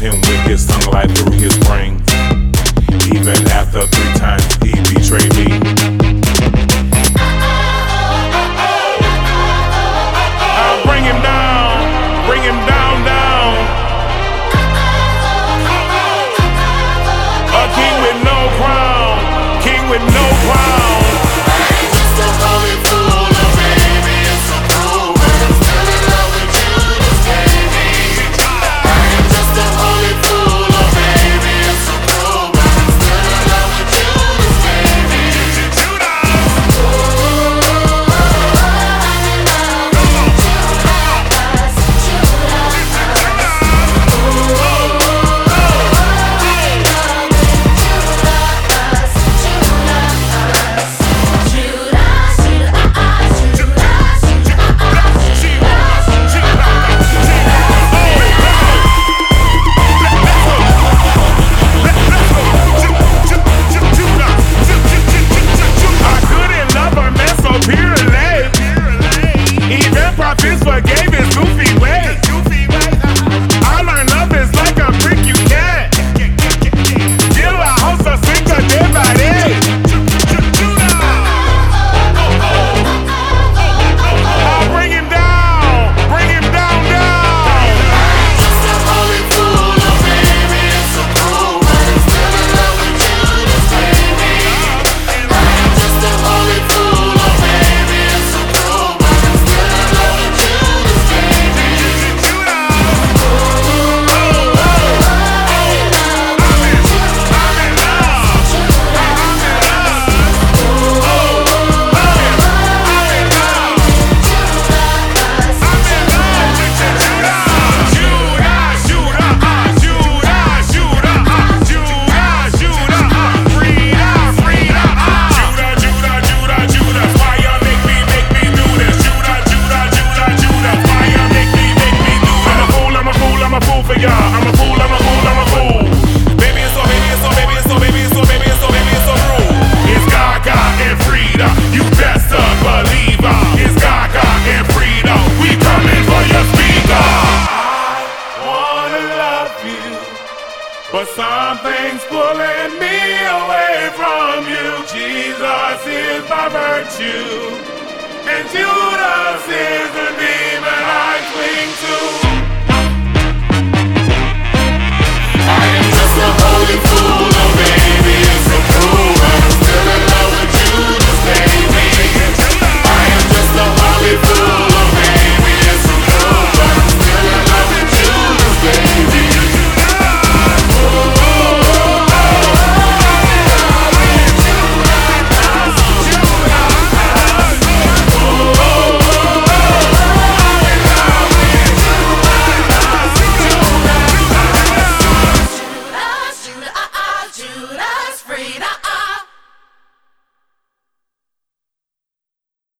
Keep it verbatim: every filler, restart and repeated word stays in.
him with his tongue light through his brain. Even after three times he betrayed me. I'll bring him down, bring him down, down. A king with no crown, king with no crown. Forgave his goofy ways. I learned love is like a brick you can't deal a house or sink a day by day. I'll bring him down, bring him down, down. Just a holy fool, oh baby, it's so cruel, but I'm still in love with you, this baby. I'm just a holy fool, oh baby, it's so cruel, but I'm still in love with you. I'm a fool, I'm a fool, I'm a fool. Baby, it's so, baby, it's so, baby, it's so, baby, it's so, baby, it's so, baby, it's so rude. It's Gaga and Frida, you best to believe her. It's Gaga and Frida, we coming for your speaker. I wanna love you, but something's pulling me away from you. Jesus is my virtue, and Judas is the demon I cling to.